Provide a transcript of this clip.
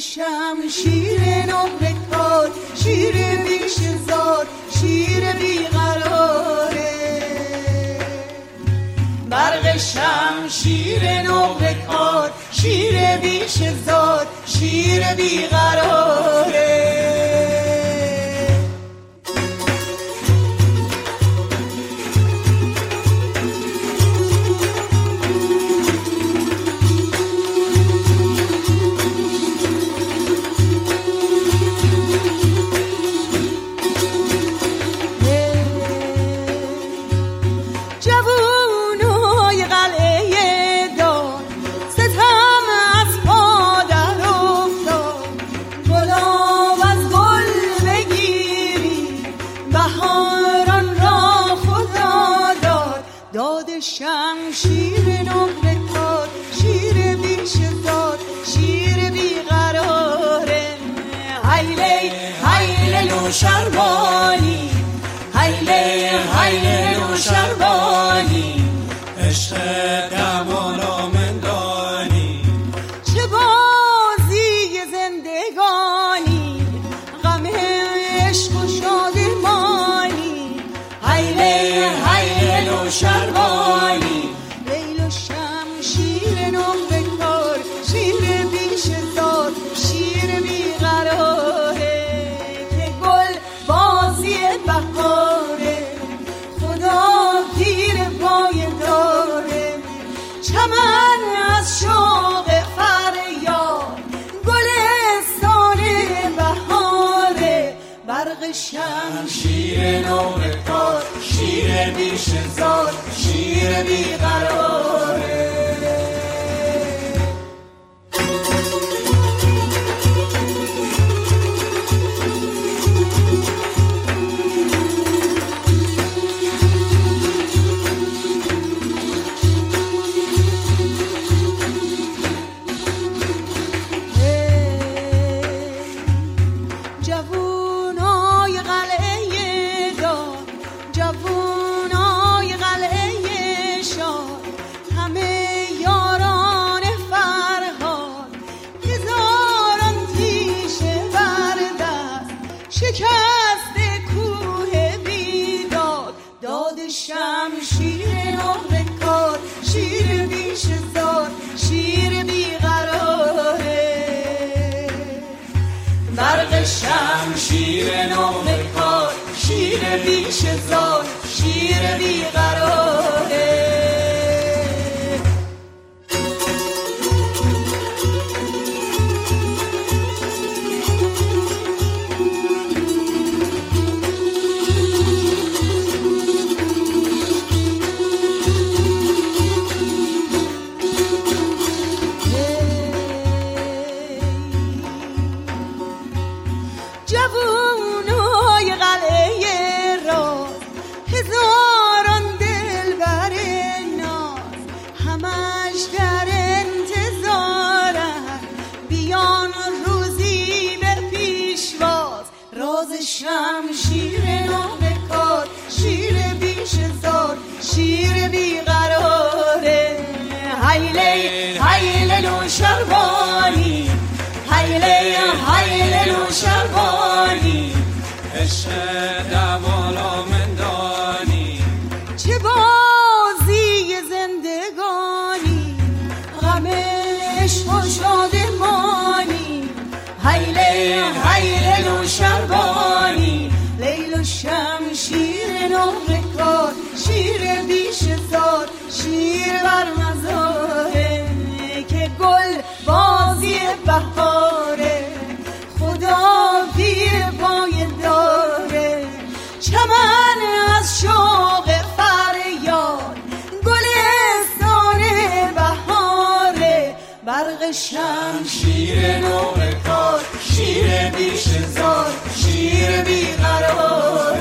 شمشیر نقره کار، شیر بیش زار، شیر بیقراره. برق شمشیر نقره کار، شیر بیش زار، شیر بیقراره. شمشیر نقره کار، شیر بیش زار، شیر بیقراره. هیله هیله لو شربانی، هیله هیله لو شربانی، عشق دمان آمندانی. چه بازی زندگانی، غم عشق و شادمانی. هیله هیله لو شربانی، لیل و شمشیر نقره کار، شیر بیش زار، شیر بیقراره. که گل بازی بهاره، خدا پیر پای داره. چمن از شوق فریاد، گلستان بهاره. برق شمشیر نقره کار، شیر بیش زار، شیر بیقراره. جوونای قلعه دار، جوونای قلعه شاد، همه یاران فرهاد. هزاران تیشه بر دست، شکست کوه بیداد. داد شمشیر نقره کار، شیر بیش زار، شیر بیقراره. برق شمشیر نقره کار، شیر بیش زار، شیر بیقراره. جوونای قلعه راز، هزاران دلبر ناز، همش در انتظارن بیان روزی به پیشواز. راز شمشیر نقره کار، شیر بیش زار، شیر بیقراره. هیله هیله لو شربانی، هیله هیله لو شربانی، عشق دمان آمندانی. چه بازی زندگانی، غم عشق و شادمانی. هیله هیله لو شربانی، لیل و شمشیر نقره کار، شیر بیش زار، شیر بر مزاره. که گل بازی بهاره، خدا پیر پای داره. چمن از شوق فریاد، گلستان بهاره. برق شمشیر نقره کار، شیر بیش زار، شیر بیقراره.